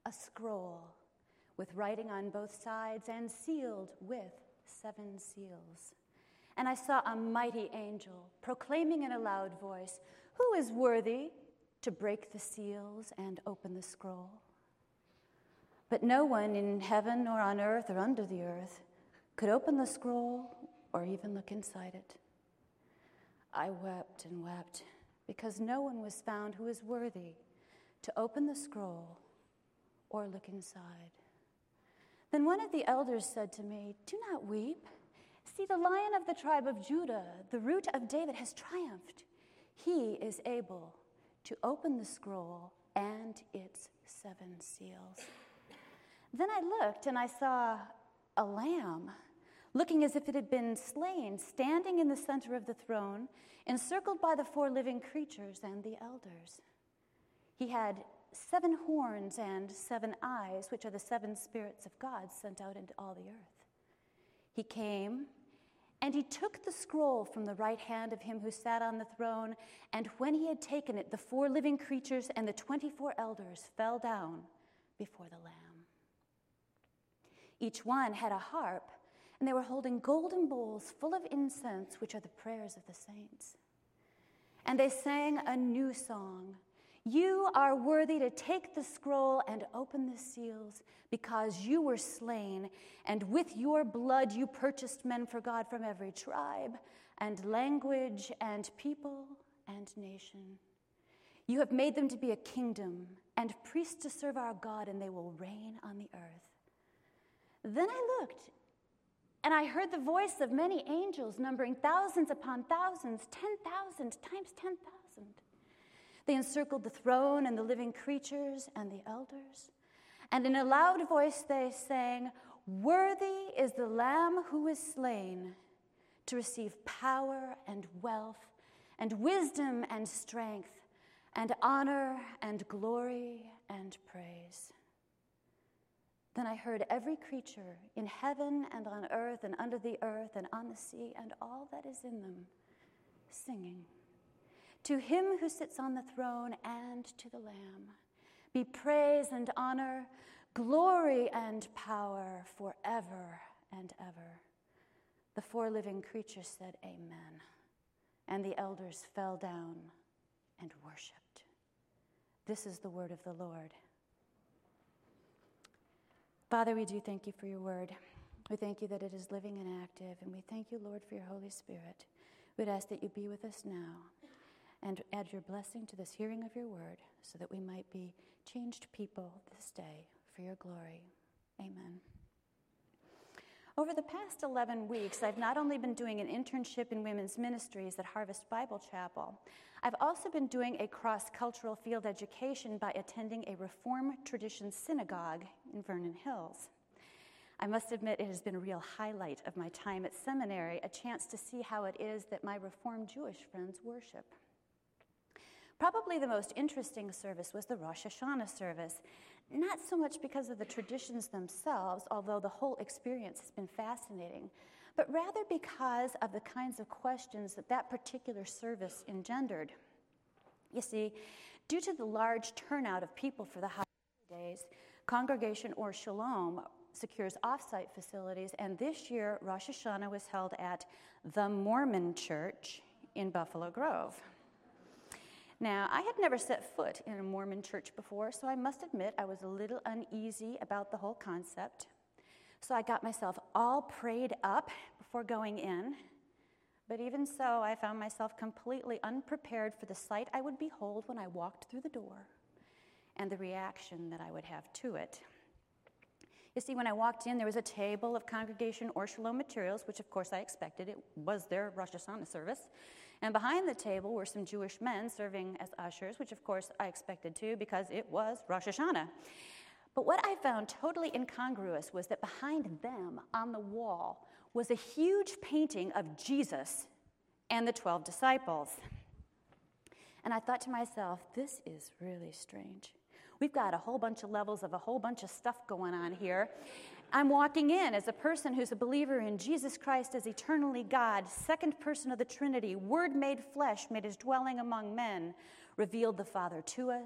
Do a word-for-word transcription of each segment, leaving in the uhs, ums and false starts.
a scroll with writing on both sides and sealed with seven seals. And I saw a mighty angel proclaiming in a loud voice, "Who is worthy to break the seals and open the scroll?" But no one in heaven or on earth or under the earth could open the scroll or even look inside it. I wept and wept because no one was found who was worthy to open the scroll or look inside. Then one of the elders said to me, "Do not weep. See, the Lion of the tribe of Judah, the Root of David, has triumphed. He is able to open the scroll and its seven seals." Then I looked and I saw a lamb, looking as if it had been slain, standing in the center of the throne, encircled by the four living creatures and the elders. He had seven horns and seven eyes, which are the seven spirits of God sent out into all the earth. He came, and he took the scroll from the right hand of him who sat on the throne, and when he had taken it, the four living creatures and the twenty-four elders fell down before the Lamb. Each one had a harp, and they were holding golden bowls full of incense, which are the prayers of the saints. And they sang a new song. "You are worthy to take the scroll and open the seals, because you were slain, and with your blood you purchased men for God from every tribe and language and people and nation. You have made them to be a kingdom and priests to serve our God, and they will reign on the earth." Then I looked, and I heard the voice of many angels, numbering thousands upon thousands, ten thousand times ten thousand. They encircled the throne and the living creatures and the elders. And in a loud voice they sang, "Worthy is the Lamb who was slain to receive power and wealth and wisdom and strength and honor and glory and praise." Then I heard every creature in heaven and on earth and under the earth and on the sea and all that is in them singing, "To him who sits on the throne and to the Lamb be praise and honor, glory and power forever and ever." The four living creatures said, "Amen." And the elders fell down and worshiped. This is the word of the Lord. Father, we do thank you for your word. We thank you that it is living and active, and we thank you, Lord, for your Holy Spirit. We'd ask that you be with us now and add your blessing to this hearing of your word so that we might be changed people this day for your glory. Amen. Over the past eleven weeks, I've not only been doing an internship in women's ministries at Harvest Bible Chapel, I've also been doing a cross-cultural field education by attending a Reformed Tradition synagogue in Vernon Hills. I must admit it has been a real highlight of my time at seminary, a chance to see how it is that my Reformed Jewish friends worship. Probably the most interesting service was the Rosh Hashanah service, not so much because of the traditions themselves, although the whole experience has been fascinating, but rather because of the kinds of questions that that particular service engendered. You see, due to the large turnout of people for the holidays, Congregation Or Shalom secures off-site facilities, and this year Rosh Hashanah was held at the Mormon Church in Buffalo Grove. Now, I had never set foot in a Mormon church before, so I must admit I was a little uneasy about the whole concept. So I got myself all prayed up before going in. But even so, I found myself completely unprepared for the sight I would behold when I walked through the door and the reaction that I would have to it. You see, when I walked in, there was a table of Congregation Or Shalom materials, which of course I expected. It was their Rosh Hashanah service. And behind the table were some Jewish men serving as ushers, which of course I expected too, because it was Rosh Hashanah. But what I found totally incongruous was that behind them on the wall was a huge painting of Jesus and the twelve disciples. And I thought to myself, this is really strange. We've got a whole bunch of levels of a whole bunch of stuff going on here. I'm walking in as a person who's a believer in Jesus Christ as eternally God, second person of the Trinity, Word made flesh, made his dwelling among men, revealed the Father to us.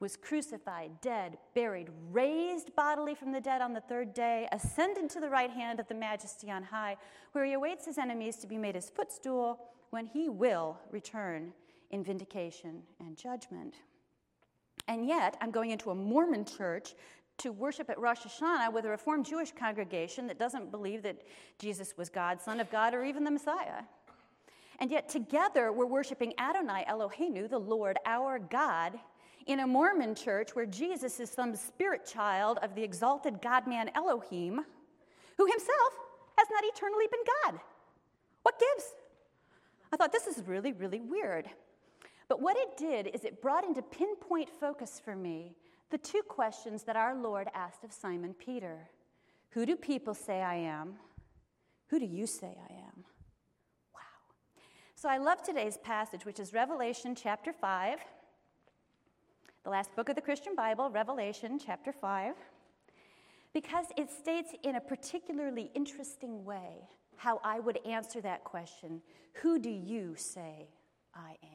was crucified, dead, buried, raised bodily from the dead on the third day, ascended to the right hand of the Majesty on high, where he awaits his enemies to be made his footstool when he will return in vindication and judgment. And yet, I'm going into a Mormon church to worship at Rosh Hashanah with a Reformed Jewish congregation that doesn't believe that Jesus was God, Son of God, or even the Messiah. And yet together we're worshiping Adonai Eloheinu, the Lord, our God, in a Mormon church where Jesus is some spirit child of the exalted God-man Elohim, who himself has not eternally been God. What gives? I thought this is really, really weird. But what it did is it brought into pinpoint focus for me the two questions that our Lord asked of Simon Peter. Who do people say I am? Who do you say I am? Wow. So I love today's passage, which is Revelation chapter five, the last book of the Christian Bible, Revelation chapter five, because it states in a particularly interesting way how I would answer that question. Who do you say I am?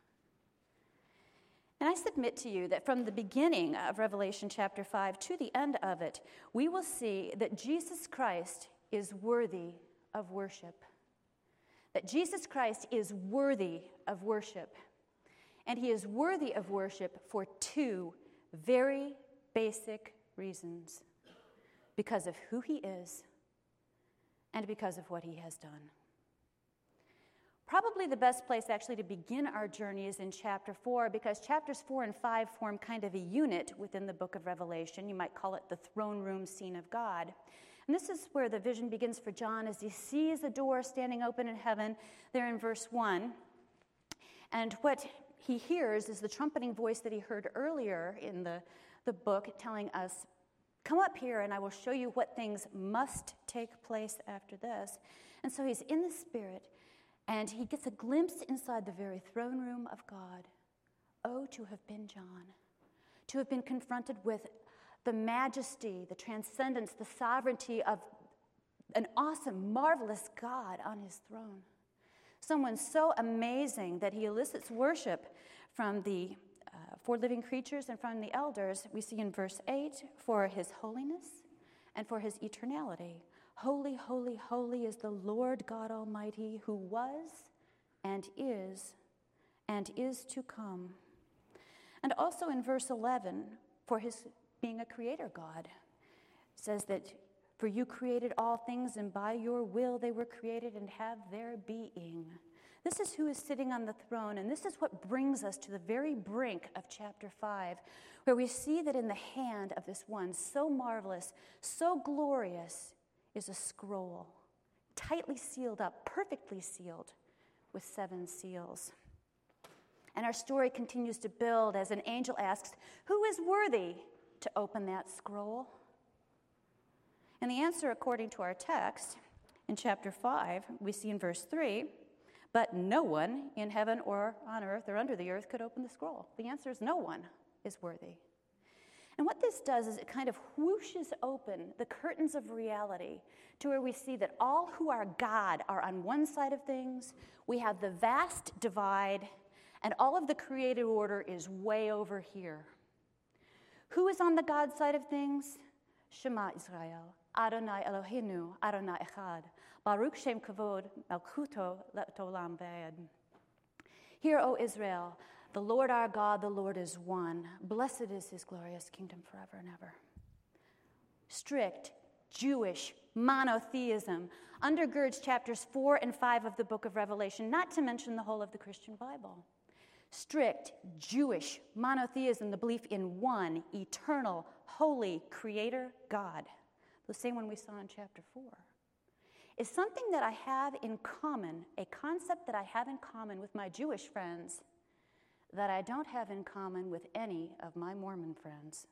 And I submit to you that from the beginning of Revelation chapter five to the end of it, we will see that Jesus Christ is worthy of worship. That Jesus Christ is worthy of worship. And he is worthy of worship for two very basic reasons. Because of who he is and because of what he has done. Probably the best place actually to begin our journey is in chapter four, because chapters four and five form kind of a unit within the book of Revelation. You might call it the throne room scene of God. And this is where the vision begins for John as he sees a door standing open in heaven there in verse one. And what he hears is the trumpeting voice that he heard earlier in the, the book telling us, come up here and I will show you what things must take place after this. And so he's in the Spirit, and he gets a glimpse inside the very throne room of God. Oh, to have been John, to have been confronted with the majesty, the transcendence, the sovereignty of an awesome, marvelous God on his throne. Someone so amazing that he elicits worship from the uh, four living creatures and from the elders. We see in verse eight, for his holiness and for his eternality. Holy, holy, holy is the Lord God Almighty, who was and is and is to come. And also in verse eleven, for his being a creator God, says that for you created all things, and by your will they were created and have their being. This is who is sitting on the throne, and this is what brings us to the very brink of chapter five, where we see that in the hand of this one so marvelous, so glorious, is a scroll, tightly sealed up, perfectly sealed with seven seals. And our story continues to build as an angel asks, who is worthy to open that scroll? And the answer, according to our text, in chapter five, we see in verse three, but no one in heaven or on earth or under the earth could open the scroll. The answer is no one is worthy. And what this does is it kind of whooshes open the curtains of reality to where we see that all who are God are on one side of things. We have the vast divide, and all of the created order is way over here. Who is on the God side of things? Shema Israel, Adonai Eloheinu, Adonai Echad, Baruch Shem Kavod, Malchuto Le'olam V'ed. Hear, O Israel, the Lord our God, the Lord is one. Blessed is his glorious kingdom forever and ever. Strict Jewish monotheism undergirds chapters four and five of the book of Revelation, not to mention the whole of the Christian Bible. Strict Jewish monotheism, the belief in one eternal, holy creator God, the same one we saw in chapter four, is something that I have in common, a concept that I have in common with my Jewish friends that I don't have in common with any of my Mormon friends.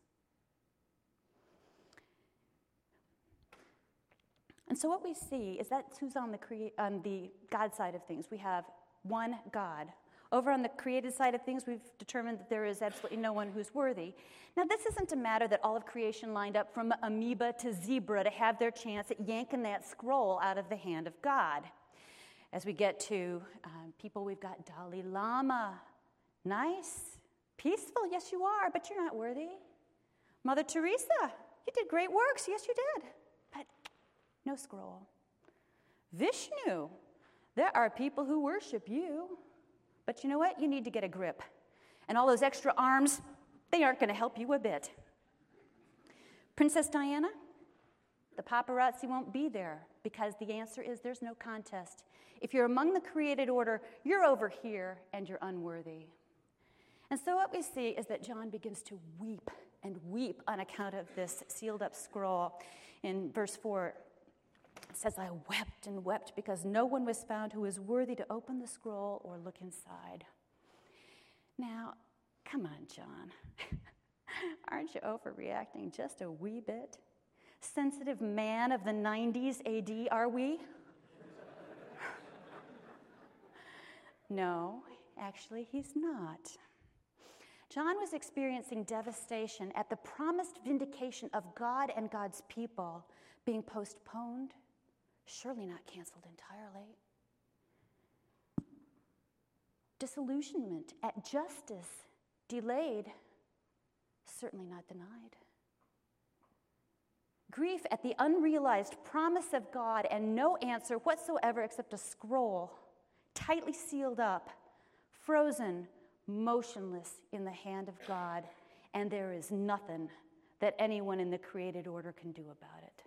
And so what we see is that's who's on the crea- on the God side of things. We have one God. Over on the created side of things, we've determined that there is absolutely no one who's worthy. Now, this isn't a matter that all of creation lined up from amoeba to zebra to have their chance at yanking that scroll out of the hand of God. As we get to um, people, we've got Dalai Lama. Nice, Peaceful, yes you are, but you're not worthy. Mother Teresa, you did great works, yes you did, but no scroll. Vishnu, there are people who worship you, but you know what? You need to get a grip. And all those extra arms, they aren't going to help you a bit. Princess Diana, the paparazzi won't be there because the answer is there's no contest. If you're among the created order, you're over here and you're unworthy. And so what we see is that John begins to weep and weep on account of this sealed up scroll. In verse four, it says, I wept and wept because no one was found who was worthy to open the scroll or look inside. Now, come on, John. Aren't you overreacting just a wee bit? Sensitive man of the nineties A D, are we? No, actually, he's not. John was experiencing devastation at the promised vindication of God and God's people being postponed, surely not canceled entirely. Disillusionment at justice delayed, certainly not denied. Grief at the unrealized promise of God and no answer whatsoever except a scroll, tightly sealed up, frozen, motionless in the hand of God, and there is nothing that anyone in the created order can do about it.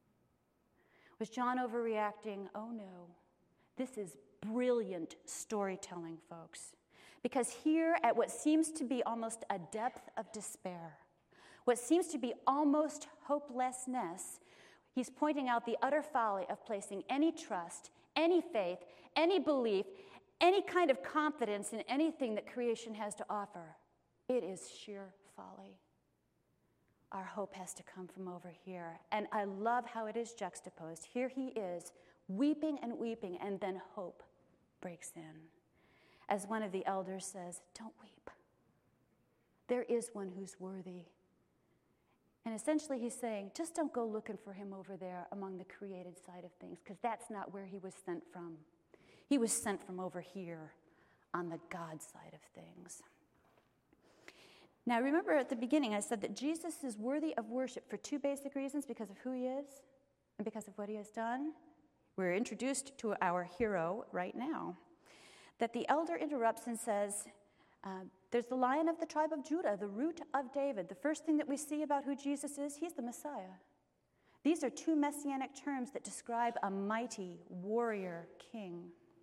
Was John overreacting? Oh no. This is brilliant storytelling, folks. Because here, at what seems to be almost a depth of despair, what seems to be almost hopelessness, he's pointing out the utter folly of placing any trust, any faith, any belief, any kind of confidence in anything that creation has to offer. It is sheer folly. Our hope has to come from over here. And I love how it is juxtaposed. Here he is, weeping and weeping, and then hope breaks in. As one of the elders says, don't weep. There is one who's worthy. And essentially he's saying, just don't go looking for him over there among the created side of things, because that's not where he was sent from. He was sent from over here on the God side of things. Now, remember at the beginning, I said that Jesus is worthy of worship for two basic reasons, because of who he is and because of what he has done. We're introduced to our hero right now. That the elder interrupts and says, uh, there's the Lion of the tribe of Judah, the root of David. The first thing that we see about who Jesus is, he's the Messiah. These are two messianic terms that describe a mighty warrior king.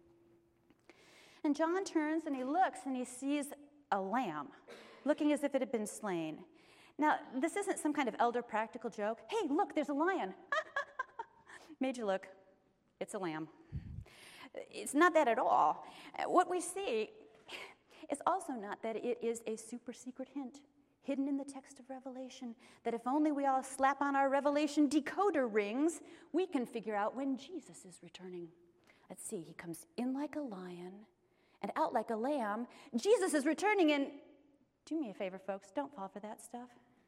And John turns and he looks and he sees a lamb, looking as if it had been slain. Now, this isn't some kind of elder practical joke. Hey, look, there's a lion. Made you look. It's a lamb. It's not that at all. What we see is also not that it is a super secret hint hidden in the text of Revelation, that if only we all slap on our Revelation decoder rings, we can figure out when Jesus is returning. Let's see, he comes in like a lion and out like a lamb. Jesus is returning, and do me a favor, folks, don't fall for that stuff.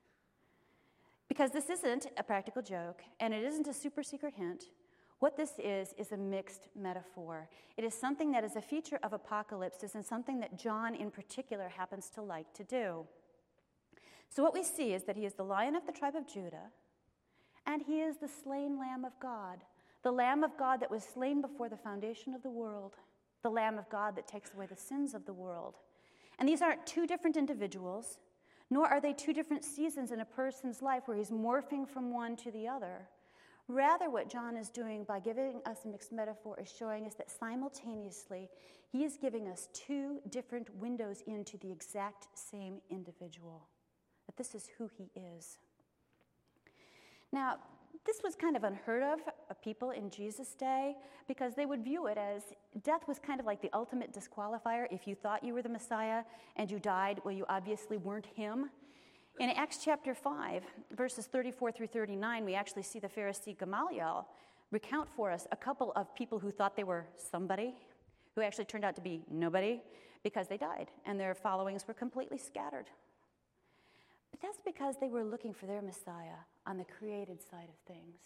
Because this isn't a practical joke, and it isn't a super secret hint. What this is, is a mixed metaphor. It is something that is a feature of apocalypses and something that John in particular happens to like to do. So what we see is that he is the Lion of the tribe of Judah, and he is the slain Lamb of God, the Lamb of God that was slain before the foundation of the world, the Lamb of God that takes away the sins of the world. And these aren't two different individuals, nor are they two different seasons in a person's life where he's morphing from one to the other. Rather, what John is doing by giving us a mixed metaphor is showing us that simultaneously he is giving us two different windows into the exact same individual, that this is who he is. Now, this was kind of unheard of of people in Jesus' day, because they would view it as death was kind of like the ultimate disqualifier. If you thought you were the Messiah and you died, well, you obviously weren't him. In Acts chapter five, verses thirty-four through thirty-nine, we actually see the Pharisee Gamaliel recount for us a couple of people who thought they were somebody, who actually turned out to be nobody, because they died, and their followings were completely scattered. But that's because they were looking for their Messiah on the created side of things.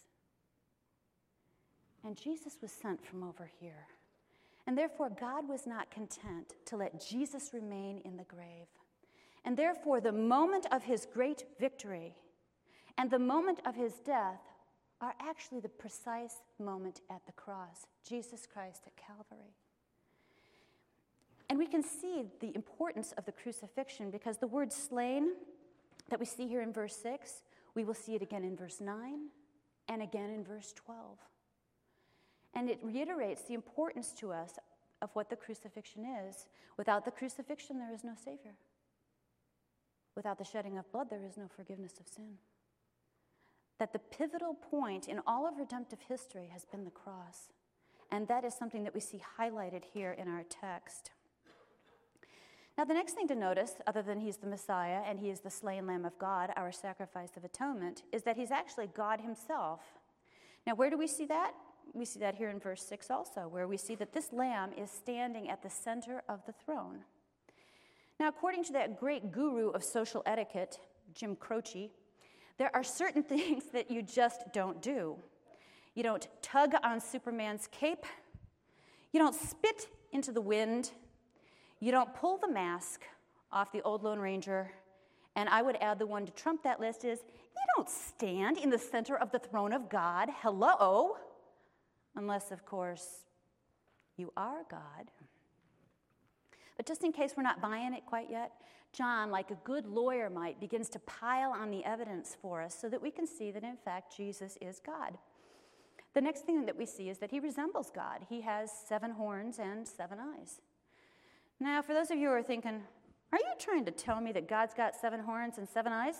And Jesus was sent from over here. And therefore, God was not content to let Jesus remain in the grave. And therefore, the moment of his great victory and the moment of his death are actually the precise moment at the cross, Jesus Christ at Calvary. And we can see the importance of the crucifixion because the word slain that we see here in verse six, we will see it again in verse nine and again in verse twelve. And it reiterates the importance to us of what the crucifixion is. Without the crucifixion, there is no Savior. Without the shedding of blood, there is no forgiveness of sin. That the pivotal point in all of redemptive history has been the cross. And that is something that we see highlighted here in our text. Now, the next thing to notice, other than he's the Messiah and he is the slain Lamb of God, our sacrifice of atonement, is that he's actually God himself. Now, where do we see that? We see that here in verse six also, where we see that this lamb is standing at the center of the throne. Now, according to that great guru of social etiquette, Jim Croce, there are certain things that you just don't do. You don't tug on Superman's cape. You don't spit into the wind. You don't pull the mask off the old Lone Ranger. And I would add the one to trump that list is, you don't stand in the center of the throne of God. Hello. Unless, of course, you are God. But just in case we're not buying it quite yet, John, like a good lawyer might, begins to pile on the evidence for us so that we can see that, in fact, Jesus is God. The next thing that we see is that he resembles God. He has seven horns and seven eyes. Now, for those of you who are thinking, are you trying to tell me that God's got seven horns and seven eyes?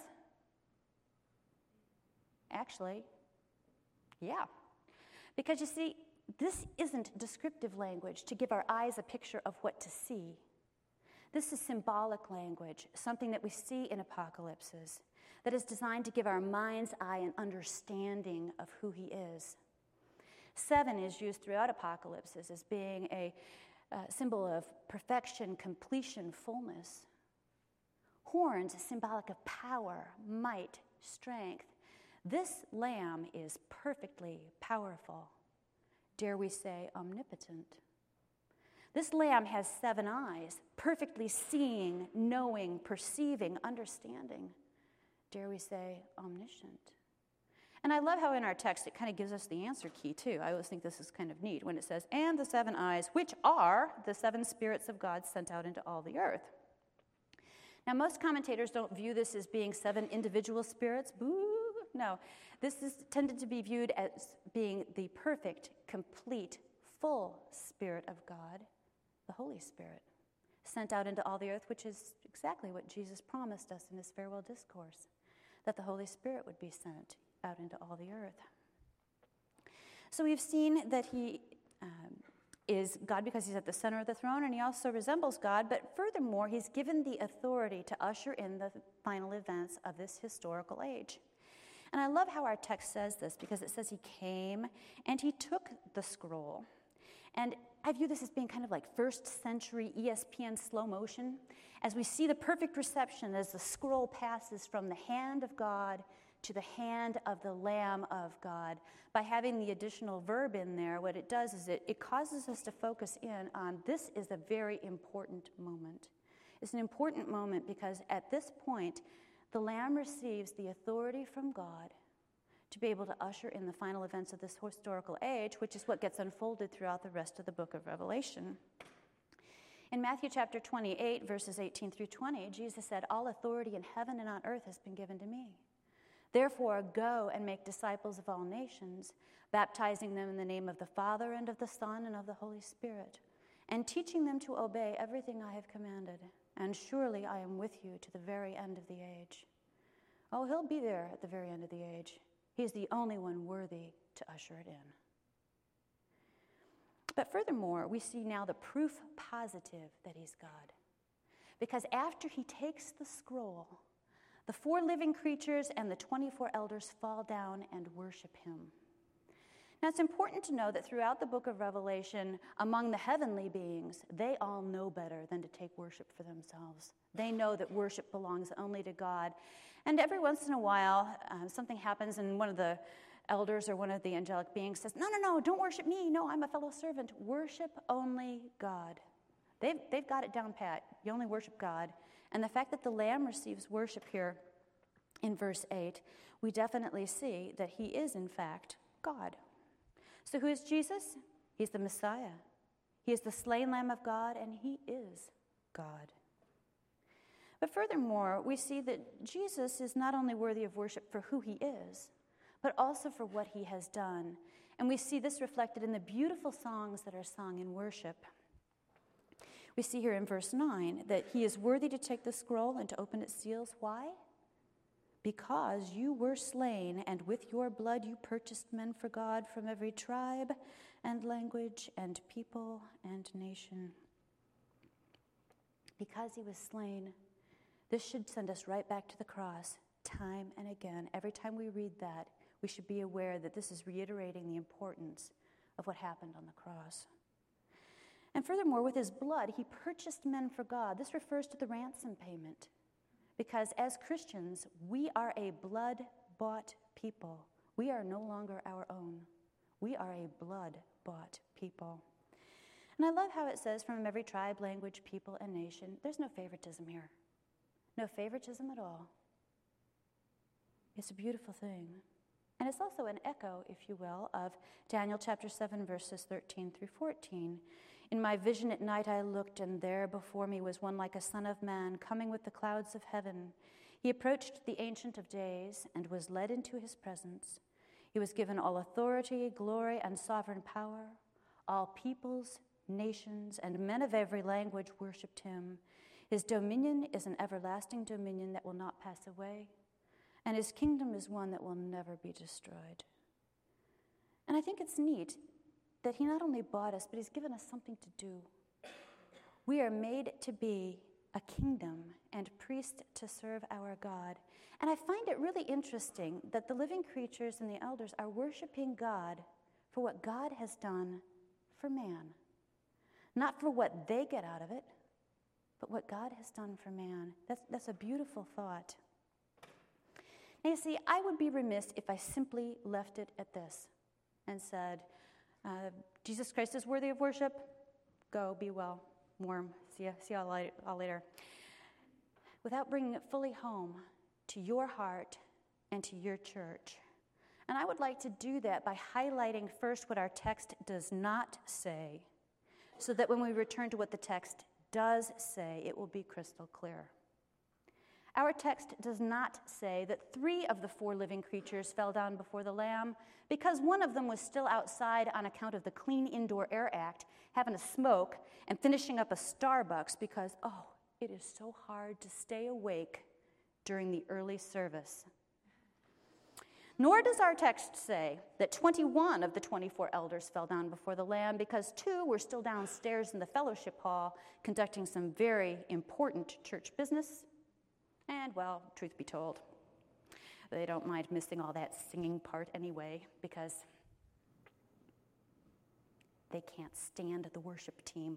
Actually, yeah. Because you see, this isn't descriptive language to give our eyes a picture of what to see. This is symbolic language, something that we see in apocalypses, that is designed to give our mind's eye an understanding of who he is. Seven is used throughout apocalypses as being a uh, symbol of perfection, completion, fullness. Horns is symbolic of power, might, strength. This lamb is perfectly powerful. Dare we say omnipotent? This lamb has seven eyes, perfectly seeing, knowing, perceiving, understanding. Dare we say omniscient? And I love how in our text it kind of gives us the answer key too. I always think this is kind of neat when it says, and the seven eyes, which are the seven spirits of God sent out into all the earth. Now, most commentators don't view this as being seven individual spirits. Boo! No, this is tended to be viewed as being the perfect, complete, full Spirit of God, the Holy Spirit, sent out into all the earth, which is exactly what Jesus promised us in his farewell discourse, that the Holy Spirit would be sent out into all the earth. So we've seen that he um, is God because he's at the center of the throne, and he also resembles God, but furthermore, he's given the authority to usher in the final events of this historical age. And I love how our text says this, because it says he came and he took the scroll. And I view this as being kind of like first century E S P N slow motion, as we see the perfect reception as the scroll passes from the hand of God to the hand of the Lamb of God. By having the additional verb in there, what it does is it, it causes us to focus in on this is a very important moment. It's an important moment because at this point, the Lamb receives the authority from God to be able to usher in the final events of this historical age, which is what gets unfolded throughout the rest of the book of Revelation. In Matthew chapter twenty-eight, verses eighteen through twenty, Jesus said, "All authority in heaven and on earth has been given to me. Therefore, go and make disciples of all nations, baptizing them in the name of the Father and of the Son and of the Holy Spirit, and teaching them to obey everything I have commanded. And surely I am with you to the very end of the age." Oh, he'll be there at the very end of the age. He's the only one worthy to usher it in. But furthermore, we see now the proof positive that he's God. Because after he takes the scroll, the four living creatures and the twenty-four elders fall down and worship him. Now, it's important to know that throughout the book of Revelation, among the heavenly beings, they all know better than to take worship for themselves. They know that worship belongs only to God. And every once in a while, uh, something happens and one of the elders or one of the angelic beings says, no, no, no, don't worship me. No, I'm a fellow servant. Worship only God. They've, they've got it down pat. You only worship God. And the fact that the Lamb receives worship here in verse eight, we definitely see that he is, in fact, God. So who is Jesus? He's the Messiah. He is the slain Lamb of God, and he is God. But furthermore, we see that Jesus is not only worthy of worship for who he is, but also for what he has done. And we see this reflected in the beautiful songs that are sung in worship. We see here in verse nine that he is worthy to take the scroll and to open its seals. Why? Because you were slain, and with your blood you purchased men for God from every tribe and language and people and nation. Because he was slain, this should send us right back to the cross time and again. Every time we read that, we should be aware that this is reiterating the importance of what happened on the cross. And furthermore, with his blood, he purchased men for God. This refers to the ransom payment. Because as Christians, we are a blood-bought people. We are no longer our own. We are a blood-bought people. And I love how it says from every tribe, language, people, and nation. There's no favoritism here. No favoritism at all. It's a beautiful thing. And it's also an echo, if you will, of Daniel chapter seven, verses thirteen through fourteen. In my vision at night I looked, and there before me was one like a son of man, coming with the clouds of heaven. He approached the Ancient of Days and was led into his presence. He was given all authority, glory, and sovereign power. All peoples, nations, and men of every language worshipped him. His dominion is an everlasting dominion that will not pass away, and his kingdom is one that will never be destroyed. And I think it's neat that he not only bought us, but he's given us something to do. We are made to be a kingdom and priest to serve our God. And I find it really interesting that the living creatures and the elders are worshiping God for what God has done for man. Not for what they get out of it, but what God has done for man. That's, that's a beautiful thought. Now, you see, I would be remiss if I simply left it at this and said, uh, Jesus Christ is worthy of worship. Go, be well, warm. See you, see you all, all later. Without bringing it fully home to your heart and to your church. And I would like to do that by highlighting first what our text does not say, so that when we return to what the text does say, it will be crystal clear. Our text does not say that three of the four living creatures fell down before the Lamb because one of them was still outside on account of the Clean Indoor Air Act, having a smoke and finishing up a Starbucks because, oh, it is so hard to stay awake during the early service. Nor does our text say that twenty-one of the twenty-four elders fell down before the Lamb because two were still downstairs in the fellowship hall conducting some very important church business. And, well, truth be told, they don't mind missing all that singing part anyway because they can't stand the worship team.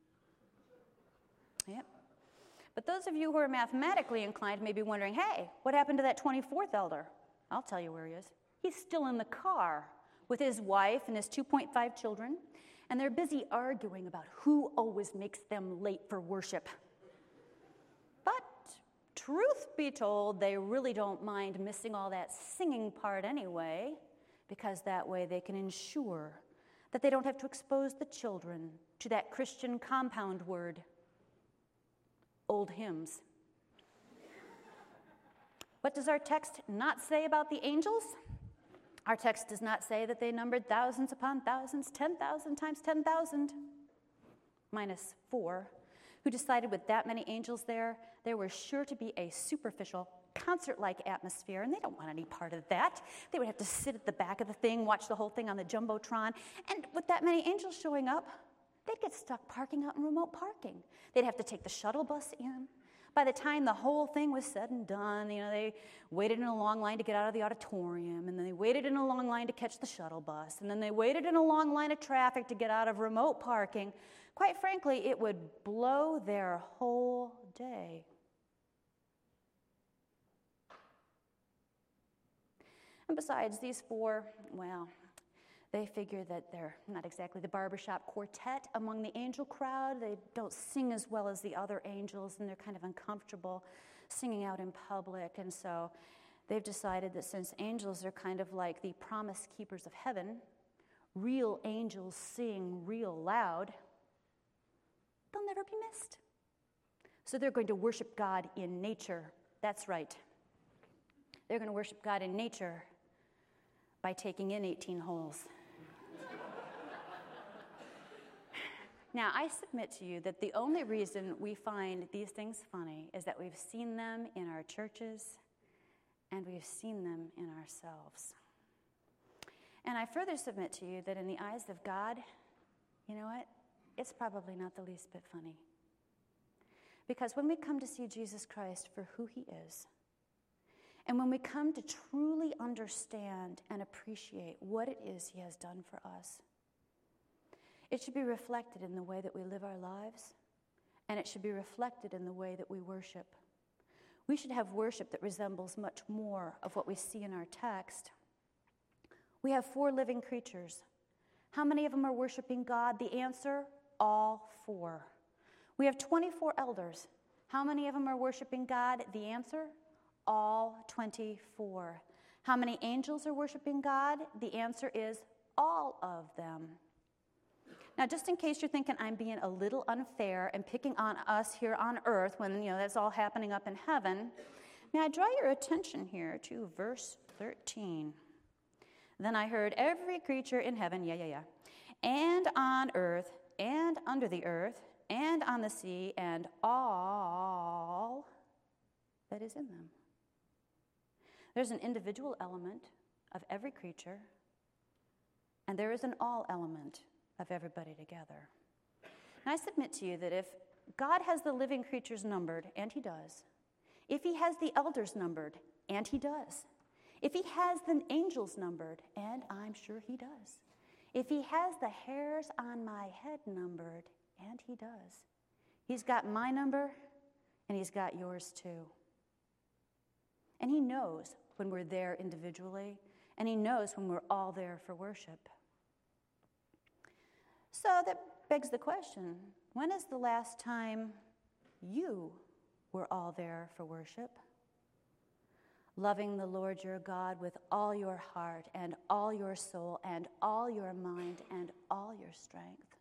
Yep. But those of you who are mathematically inclined may be wondering, hey, what happened to that twenty-fourth elder? I'll tell you where he is. He's still in the car with his wife and his two point five children, and they're busy arguing about who always makes them late for worship. But truth be told, they really don't mind missing all that singing part anyway, because that way they can ensure that they don't have to expose the children to that Christian compound word, old hymns. What does our text not say about the angels? Our text does not say that they numbered thousands upon thousands, ten thousand times ten thousand, minus four, who decided with that many angels there, there was sure to be a superficial, concert-like atmosphere, and they don't want any part of that. They would have to sit at the back of the thing, watch the whole thing on the Jumbotron, and with that many angels showing up, they'd get stuck parking out in remote parking. They'd have to take the shuttle bus in. By the time the whole thing was said and done, you know, they waited in a long line to get out of the auditorium, and then they waited in a long line to catch the shuttle bus, and then they waited in a long line of traffic to get out of remote parking. Quite frankly, it would blow their whole day. And besides, these four, well, They figure that they're not exactly the barbershop quartet among the angel crowd. They don't sing as well as the other angels, and they're kind of uncomfortable singing out in public. And so they've decided that since angels are kind of like the promise keepers of heaven, real angels sing real loud, they'll never be missed. So they're going to worship God in nature. That's right. They're going to worship God in nature by taking in eighteen holes. Now, I submit to you that the only reason we find these things funny is that we've seen them in our churches and we've seen them in ourselves. And I further submit to you that in the eyes of God, you know what? It's probably not the least bit funny. Because when we come to see Jesus Christ for who he is, and when we come to truly understand and appreciate what it is he has done for us, it should be reflected in the way that we live our lives, and it should be reflected in the way that we worship. We should have worship that resembles much more of what we see in our text. We have four living creatures. How many of them are worshiping God? The answer, all four. We have twenty-four elders. How many of them are worshiping God? The answer, all twenty-four. How many angels are worshiping God? The answer is all of them. Now, just in case you're thinking I'm being a little unfair and picking on us here on earth when, you know, that's all happening up in heaven, may I draw your attention here to verse thirteen. Then I heard every creature in heaven, yeah, yeah, yeah, and on earth, and under the earth, and on the sea, and all that is in them. There's an individual element of every creature, and there is an all element of everybody together. And I submit to you that if God has the living creatures numbered, and he does, if he has the elders numbered, and he does, if he has the angels numbered, and I'm sure he does, if he has the hairs on my head numbered, and he does, he's got my number, and he's got yours too. And he knows when we're there individually, and he knows when we're all there for worship. So that begs the question, when is the last time you were all there for worship? Loving the Lord your God with all your heart and all your soul and all your mind and all your strength.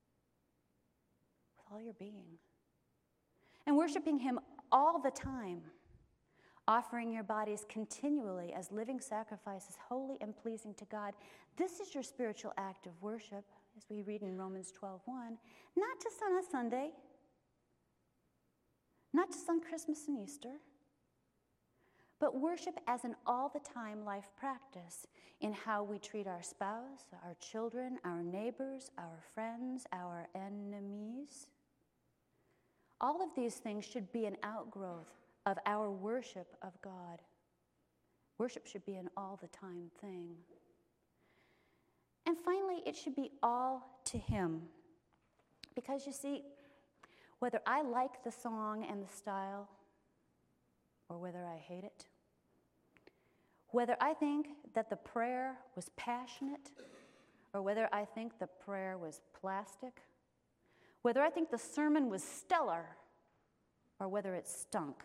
With all your being. And worshiping him all the time. Offering your bodies continually as living sacrifices, holy and pleasing to God. This is your spiritual act of worship, as we read in Romans twelve one, not just on a Sunday, not just on Christmas and Easter, but worship as an all-the-time life practice in how we treat our spouse, our children, our neighbors, our friends, our enemies. All of these things should be an outgrowth of our worship of God. Worship should be an all-the-time thing. And finally, it should be all to him. Because you see, whether I like the song and the style, or whether I hate it, whether I think that the prayer was passionate, or whether I think the prayer was plastic, whether I think the sermon was stellar, or whether it stunk,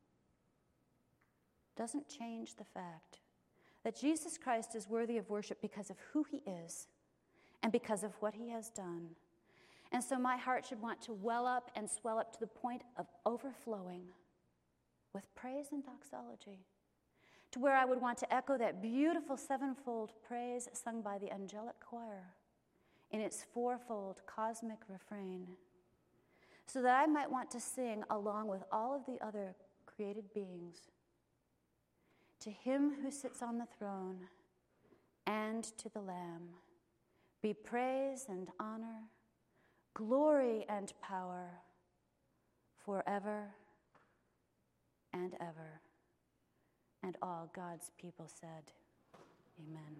doesn't change the fact that Jesus Christ is worthy of worship because of who he is and because of what he has done. And so my heart should want to well up and swell up to the point of overflowing with praise and doxology, to where I would want to echo that beautiful sevenfold praise sung by the angelic choir in its fourfold cosmic refrain, so that I might want to sing along with all of the other created beings, to him who sits on the throne and to the Lamb be praise and honor, glory and power forever and ever. And all God's people said, amen.